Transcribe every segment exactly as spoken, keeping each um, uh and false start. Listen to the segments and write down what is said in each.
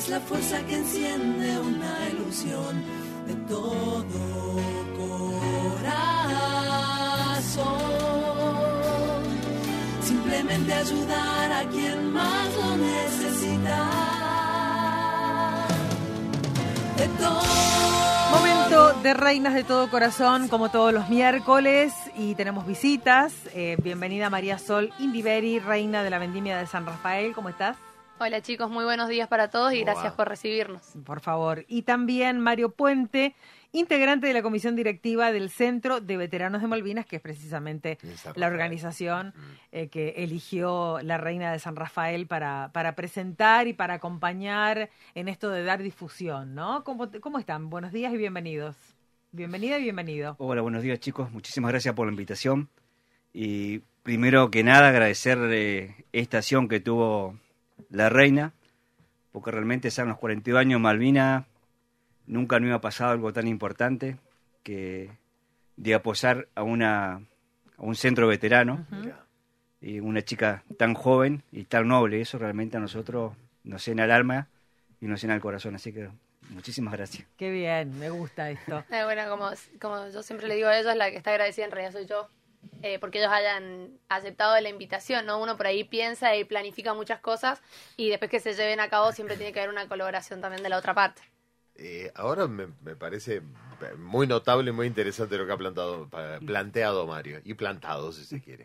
es la fuerza que enciende una ilusión de todo corazón. Simplemente ayudar a quien más lo necesita. De todo. Momento de Reinas de Todo Corazón, como todos los miércoles, y tenemos visitas. Eh, bienvenida María Sol Indiberi, reina de la Vendimia de San Rafael. ¿Cómo estás? Hola chicos, muy buenos días para todos y gracias por recibirnos. Por favor. Y también Mario Puente, integrante de la comisión directiva del Centro de Veteranos de Malvinas, que es precisamente la organización eh, que eligió la Reina de San Rafael para, para presentar y para acompañar en esto de dar difusión, ¿no? ¿Cómo, cómo están? Buenos días y bienvenidos. Bienvenida y bienvenido. Hola, buenos días chicos. Muchísimas gracias por la invitación. Y primero que nada agradecer eh, esta acción que tuvo la Reina, porque realmente son los cuarenta y dos años de Malvinas. Nunca me iba a pasar algo tan importante que de apoyar a una a un centro veterano. Uh-huh. Y una chica tan joven y tan noble. Eso realmente a nosotros nos llena el alma y nos llena el corazón. Así que muchísimas gracias. Qué bien, me gusta esto. Eh, bueno, como, como yo siempre le digo a ellos, la que está agradecida en realidad soy yo, eh, porque ellos hayan aceptado la invitación, ¿no? Uno por ahí piensa y planifica muchas cosas y después que se lleven a cabo siempre tiene que haber una colaboración también de la otra parte. Eh, ahora me, me parece muy notable y muy interesante lo que ha plantado, planteado Mario, y plantado si se quiere.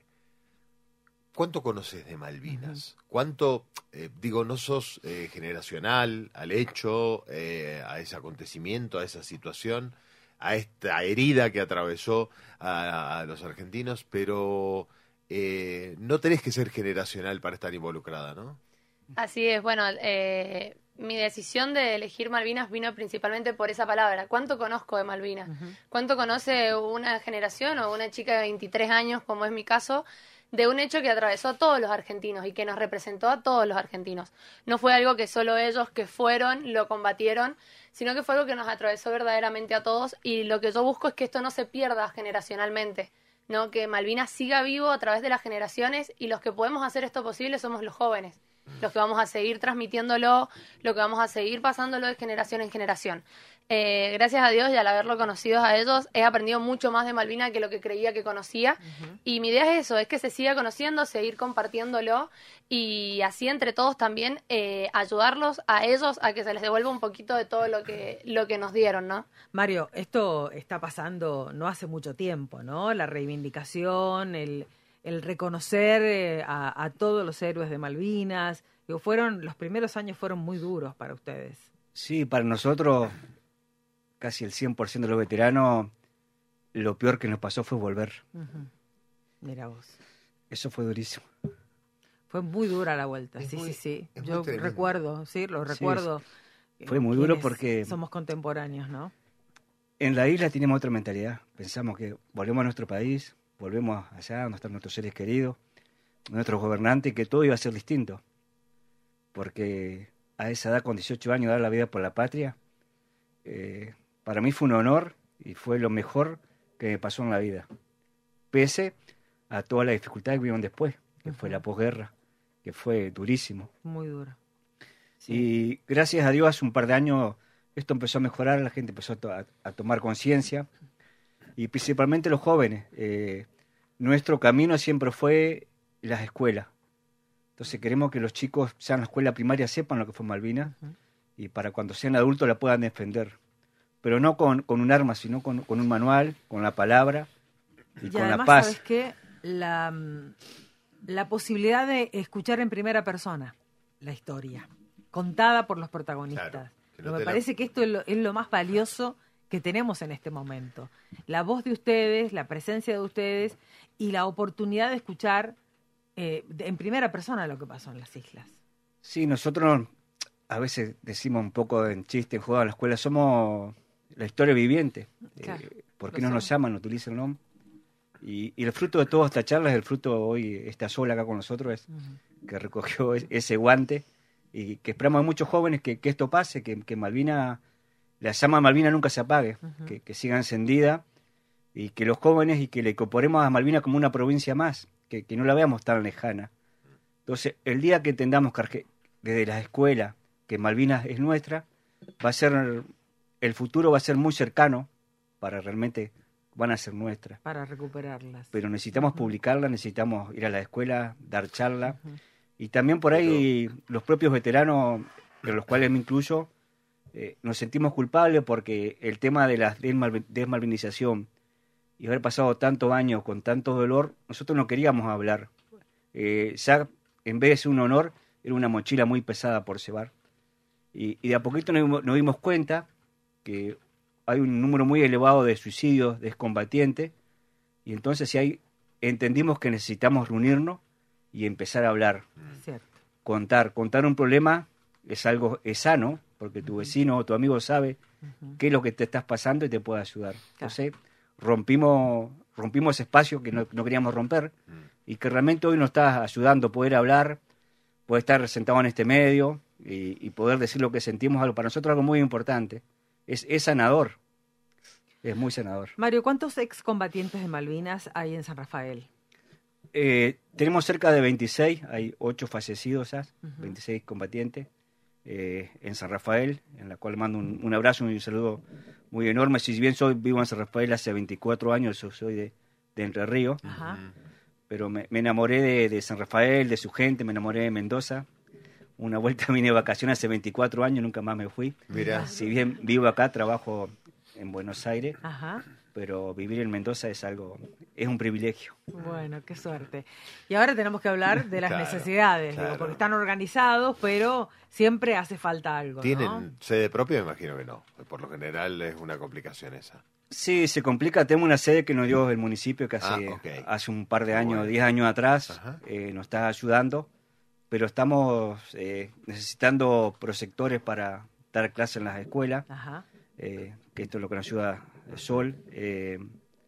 ¿Cuánto conoces de Malvinas? ¿Cuánto, eh, digo, no sos eh, generacional al hecho, eh, a ese acontecimiento, a esa situación, a esta herida que atravesó a, a los argentinos, pero eh, no tenés que ser generacional para estar involucrada, ¿no? Así es, bueno, eh, mi decisión de elegir Malvinas vino principalmente por esa palabra. ¿Cuánto conozco de Malvinas? Uh-huh. ¿Cuánto conoce una generación o una chica de veintitrés años, como es mi caso, de un hecho que atravesó a todos los argentinos y que nos representó a todos los argentinos? No fue algo que solo ellos que fueron lo combatieron, sino que fue algo que nos atravesó verdaderamente a todos, y lo que yo busco es que esto no se pierda generacionalmente, ¿no? Que Malvinas siga vivo a través de las generaciones, y los que podemos hacer esto posible somos los jóvenes, los que vamos a seguir transmitiéndolo, lo que vamos a seguir pasándolo de generación en generación. Eh, gracias a Dios y al haberlo conocido a ellos, he aprendido mucho más de Malvinas que lo que creía que conocía. Uh-huh. Y mi idea es eso, es que se siga conociendo, seguir compartiéndolo, y así entre todos también eh, ayudarlos a ellos a que se les devuelva un poquito de todo lo que, lo que nos dieron, ¿no? Mario, esto está pasando no hace mucho tiempo, ¿no? La reivindicación, el... el reconocer eh, a, a todos los héroes de Malvinas. Digo, fueron, los primeros años fueron muy duros para ustedes. Sí, para nosotros, casi el cien por ciento de los veteranos, lo peor que nos pasó fue volver. Uh-huh. Mira vos. Eso fue durísimo. Fue muy dura la vuelta, es sí, muy, sí, sí. Yo recuerdo, sí, lo recuerdo. Sí, fue muy duro porque... somos contemporáneos, ¿no? En la isla tenemos otra mentalidad. Pensamos que volvemos a nuestro país, volvemos allá donde están nuestros seres queridos, nuestros gobernantes, que todo iba a ser distinto. Porque a esa edad, con dieciocho años, dar la vida por la patria, eh, para mí fue un honor y fue lo mejor que me pasó en la vida. Pese a todas las dificultades que vivieron después, que uh-huh. fue la posguerra, que fue durísimo. Muy duro. Sí. Y gracias a Dios, hace un par de años, esto empezó a mejorar, la gente empezó a, to- a tomar conciencia. Y principalmente los jóvenes. Eh, nuestro camino siempre fue las escuelas. Entonces queremos que los chicos, sean la escuela primaria, sepan lo que fue Malvinas, uh-huh. y para cuando sean adultos la puedan defender. Pero no con, con un arma, sino con, con un manual, con la palabra y, y con además, la paz. ¿sabes qué? La, la posibilidad de escuchar en primera persona la historia, contada por los protagonistas. Claro, Pero me parece la... que esto es lo, es lo más valioso que tenemos en este momento. La voz de ustedes, la presencia de ustedes y la oportunidad de escuchar eh, de, en primera persona lo que pasó en las islas. Sí, nosotros a veces decimos un poco en chiste, en juego a la escuela, somos la historia viviente. Claro, eh, ¿Por qué no nos llaman, no utilizan el nombre? Y, y el fruto de toda esta charla es el fruto hoy, esta sola acá con nosotros, es uh-huh. que recogió ese guante, y que esperamos a muchos jóvenes que, que esto pase, que, que Malvina... la llama Malvina nunca se apague, uh-huh. que, que siga encendida, y que los jóvenes y que le incorporemos a Malvina como una provincia más, que, que no la veamos tan lejana. Entonces, el día que entendamos que desde las escuelas que Malvinas es nuestra, va a ser, el futuro va a ser muy cercano para realmente, van a ser nuestras. Para recuperarlas. Pero necesitamos uh-huh. publicarlas, necesitamos ir a la escuela, dar charla. Uh-huh. Y también por ahí los propios veteranos, en los cuales me incluyo, eh, nos sentimos culpables porque el tema de la desmal- desmalvinización y haber pasado tantos años con tanto dolor, nosotros no queríamos hablar. Eh, ya en vez de ser un honor, era una mochila muy pesada por llevar. Y, y de a poquito nos dimos, nos dimos cuenta que hay un número muy elevado de suicidios de excombatientes, y entonces si hay, entendimos que necesitamos reunirnos y empezar a hablar. Cierto. Contar, contar un problema es algo, es sano, porque tu vecino o tu amigo sabe uh-huh. qué es lo que te estás pasando y te puede ayudar. Claro. Entonces rompimos, rompimos ese espacio que no, no queríamos romper, uh-huh. y que realmente hoy nos está ayudando a poder hablar, poder estar sentado en este medio y, y poder decir lo que sentimos, algo para nosotros algo muy importante. Es, es sanador, es muy sanador. Mario, ¿cuántos excombatientes de Malvinas hay en San Rafael? Eh, tenemos cerca de veintiséis, hay ocho fallecidos ya, uh-huh. veintiséis combatientes eh, en San Rafael, en la cual mando un, un abrazo y un saludo muy enorme. Si bien soy vivo en San Rafael hace veinticuatro años, yo soy de, de Entre Ríos, uh-huh. pero me, me enamoré de, de San Rafael, de su gente, me enamoré de Mendoza. Una vuelta vine de vacaciones hace veinticuatro años, nunca más me fui. Mirá. Si bien vivo acá, trabajo en Buenos Aires, Ajá. pero vivir en Mendoza es algo, es un privilegio. Bueno, qué suerte. Y ahora tenemos que hablar de las claro, necesidades, claro. digo, porque están organizados, pero siempre hace falta algo, ¿Tienen ¿no? sede propia? Me imagino que no. Por lo general es una complicación esa. Sí, se complica. Tenemos una sede que nos dio el municipio que hace, ah, okay. hace un par de años, bueno. diez años atrás, eh, nos está ayudando, pero estamos eh, necesitando proyectores para dar clases en las escuelas, Ajá. Eh, que esto es lo que nos ayuda el Sol, eh,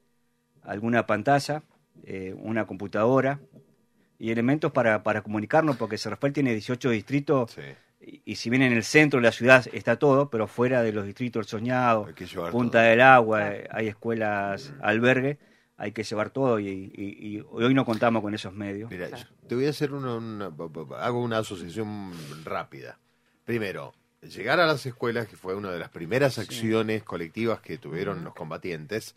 alguna pantalla, eh, una computadora y elementos para, para comunicarnos, porque San Rafael tiene dieciocho distritos, sí. y, y si bien en el centro de la ciudad está todo, pero fuera de los distritos El Soñado, Punta todo. del Agua, claro. hay escuelas, mm. albergues, hay que llevar todo y, y, y hoy no contamos con esos medios. Mira, claro. te voy a hacer una, una, hago una asociación rápida. Primero, llegar a las escuelas, que fue una de las primeras acciones sí. colectivas que tuvieron los combatientes,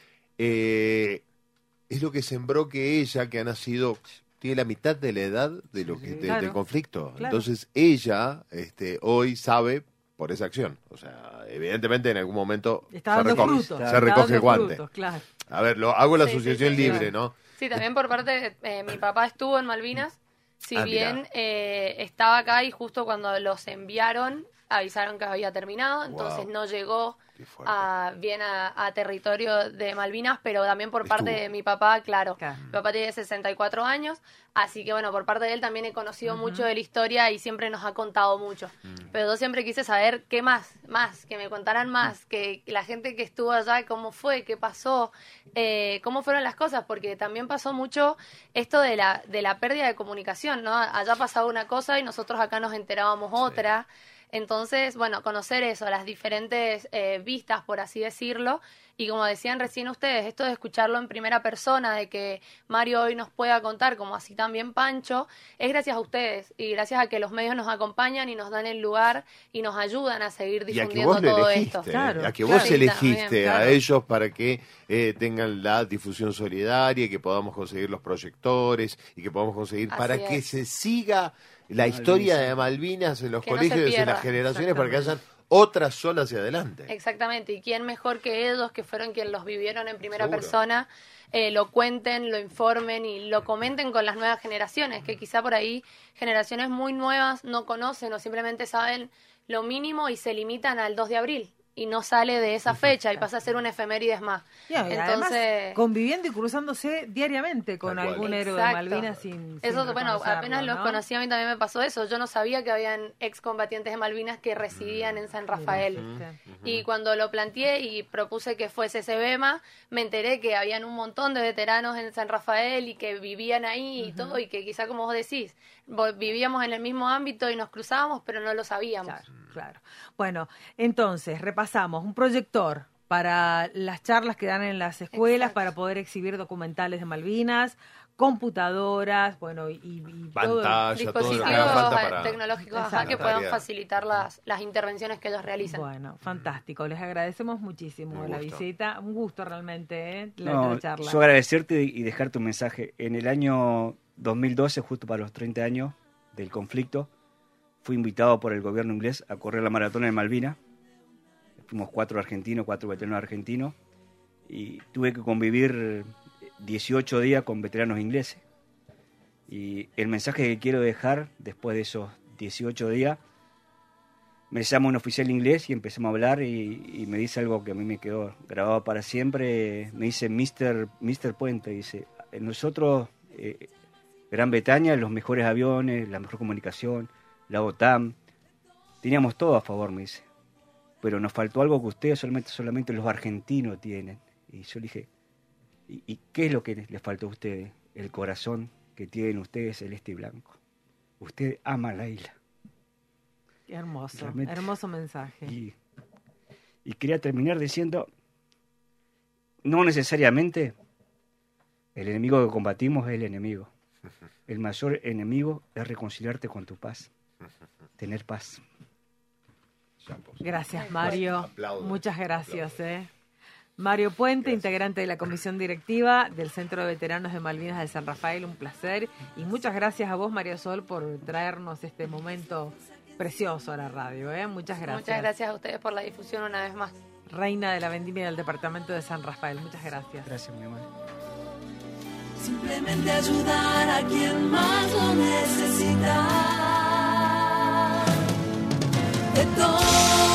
eh, es lo que sembró que ella, que ha nacido, tiene la mitad de la edad de lo que de, claro. del conflicto. Claro. Entonces ella este, hoy sabe por esa acción. O sea, evidentemente en algún momento Está se recoge, frutos, se recoge el guante. Frutos, claro. A ver, lo, hago la sí, asociación sí, sí, libre, sí. ¿no? Sí, también por parte de eh, mi papá estuvo en Malvinas. Si ah, bien eh, estaba acá y justo cuando los enviaron avisaron que había terminado, entonces wow. no llegó a, bien a, a territorio de Malvinas, pero también por parte Estuvo. de mi papá, claro, claro. Mi papá tiene sesenta y cuatro años, así que bueno, por parte de él también he conocido uh-huh. mucho de la historia y siempre nos ha contado mucho. Uh-huh. Pero yo siempre quise saber qué más, más, que me contaran más, uh-huh. que la gente que estuvo allá, cómo fue, qué pasó, eh, cómo fueron las cosas, porque también pasó mucho esto de la, de la pérdida de comunicación, ¿no? Allá pasaba una cosa y nosotros acá nos enterábamos otra. Sí. Entonces, bueno, conocer eso, las diferentes eh, vistas, por así decirlo, y como decían recién ustedes, esto de escucharlo en primera persona, de que Mario hoy nos pueda contar, como así también Pancho, es gracias a ustedes, y gracias a que los medios nos acompañan y nos dan el lugar y nos ayudan a seguir difundiendo y a que vos todo elegiste, esto. Claro, a que vos claro, elegiste también, claro. a ellos para que eh, tengan la difusión solidaria, y que podamos conseguir los proyectores, y que podamos conseguir así para es. que se siga la historia de Malvinas en los que colegios, no en las generaciones, para que hayan otras solas hacia adelante. Exactamente, y quién mejor que ellos, que fueron quienes los vivieron en primera Seguro. persona, eh, lo cuenten, lo informen y lo comenten con las nuevas generaciones, que quizá por ahí generaciones muy nuevas no conocen o simplemente saben lo mínimo y se limitan al dos de abril. Y no sale de esa fecha y pasa a ser un efemérides más. Yeah, Entonces, además, conviviendo y cruzándose diariamente con algún héroe de Malvinas sin, eso, sin bueno, apenas ¿no? los conocí, a mí también me pasó eso. Yo no sabía que habían excombatientes de Malvinas que residían en San Rafael. Mira, uh-huh. Y cuando lo planteé y propuse que fuese Sebema, me enteré que habían un montón de veteranos en San Rafael y que vivían ahí y uh-huh. todo, y que quizá, como vos decís, vivíamos en el mismo ámbito y nos cruzábamos, pero no lo sabíamos. Claro, claro. Bueno, entonces, repasamos. Un proyector para las charlas que dan en las escuelas, Exacto. para poder exhibir documentales de Malvinas, computadoras, bueno, y, y pantalla, todo, todo lo que dispositivos haga falta para tecnológicos ajá, Exacto. que puedan facilitar las, las intervenciones que ellos realizan. Bueno, fantástico. Les agradecemos muchísimo Un la gusto. visita. Un gusto realmente, ¿eh? La, No, la charla. yo agradecerte y dejarte un mensaje. En el año dos mil doce, justo para los treinta años del conflicto, fui invitado por el gobierno inglés a correr la maratona de Malvinas. Fuimos cuatro argentinos, cuatro veteranos argentinos, y tuve que convivir dieciocho días con veteranos ingleses. Y el mensaje que quiero dejar después de esos dieciocho días, me llama un oficial inglés y empezamos a hablar y, y me dice algo que a mí me quedó grabado para siempre. Me dice mister mister Puente, dice, nosotros, eh, Gran Bretaña, los mejores aviones, la mejor comunicación, la OTAN, teníamos todo a favor, me dice. Pero nos faltó algo que ustedes solamente, solamente los argentinos tienen. Y yo le dije, ¿y, y qué es lo que les faltó a ustedes? El corazón que tienen ustedes celeste y blanco. Usted ama la isla. Qué hermoso, Realmente. hermoso mensaje. Y, y quería terminar diciendo, no necesariamente el enemigo que combatimos es el enemigo. El mayor enemigo es reconciliarte con tu paz, tener paz. Gracias, Mario. Aplaudo. Muchas gracias. Aplaudo. Eh. Mario Puente, Gracias. integrante de la comisión directiva del Centro de Veteranos de Malvinas de San Rafael, un placer. Y muchas gracias a vos, María Sol, por traernos este momento precioso a la radio. ¿eh? Muchas gracias. Muchas gracias a ustedes por la difusión una vez más. Reina de la Vendimia del Departamento de San Rafael. Muchas gracias. Gracias, mi amor. Simplemente ayudar a quien más lo necesita. De todo.